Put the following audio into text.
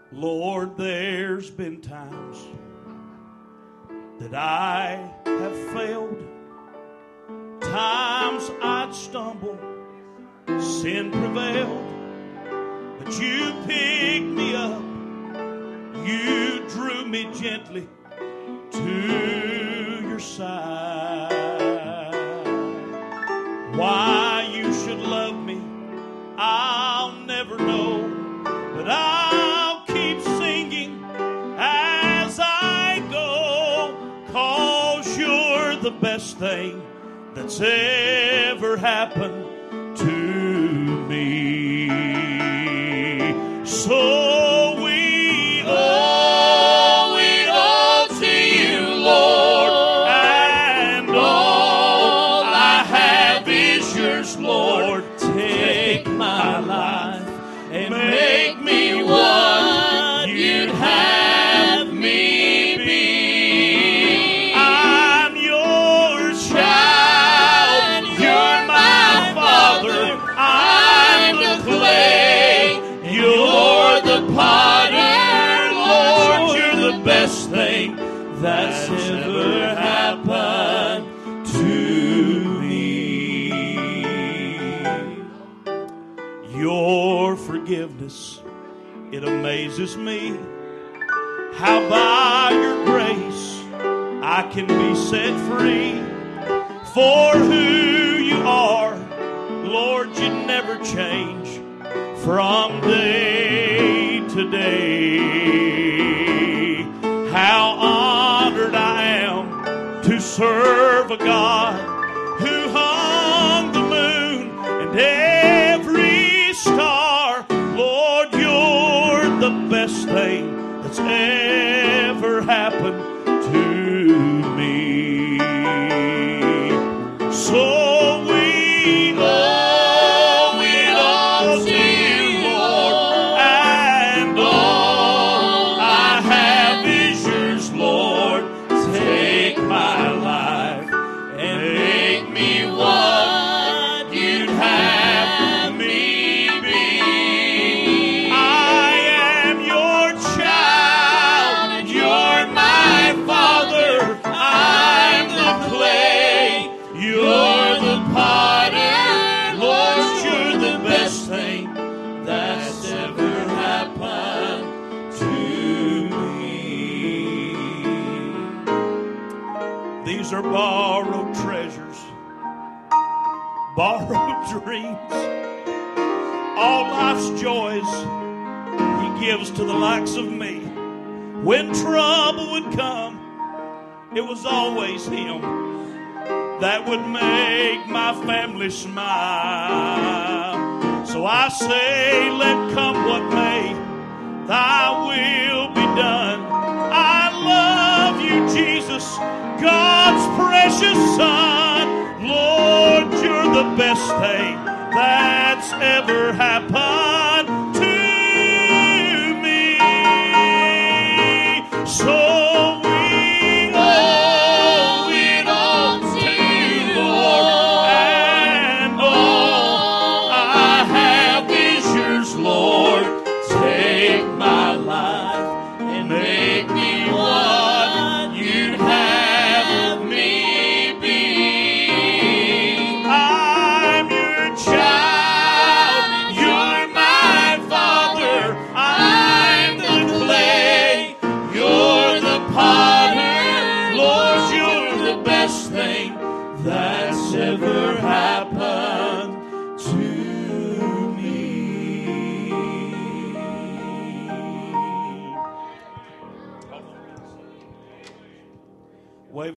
Lord, there's been times that I have failed, times I'd stumble, sin prevailed, but you picked me up, you drew me gently to your side. Why you should love me, I'll never know, but I'll keep singing as I go, 'cause you're the best thing that's ever happened to me. So we owe it all to you, Lord, and all I have is yours, Lord. Take my life and make me what you'd have me be. I'm your child, you're my father, I'm the clay, you're the potter, Lord, you're the best thing that's ever happened to me. Your forgiveness, it amazes me how by your grace I can be set free. For who you are, Lord, you never change from day to day. How honored I am to serve a God who hung the moon and every star. Lord, you're the best thing that's ever happened to me. So we owe it all to you, Lord, and all I have is yours, Lord. Take my life and make me what you'd have me be. I am your child, you're my father, I'm the clay, you're the potter, Lord, you're the best thing that's ever happened to me. These are borrowed treasures, borrowed dreams, all life's joys he gives to the likes of me. When trouble would come, it was always him that would make my family smile. So I say, let come what may, thy will be done. I love you, Jesus, God's precious Son. Lord, you're the best thing that's ever happened to me. So we owe it all to you, Lord, and all I have is yours, Lord. Take my life and make me what you'd have me be. I'm your child, you're my father, I'm the clay, you're the potter, Lord, you're the best thing that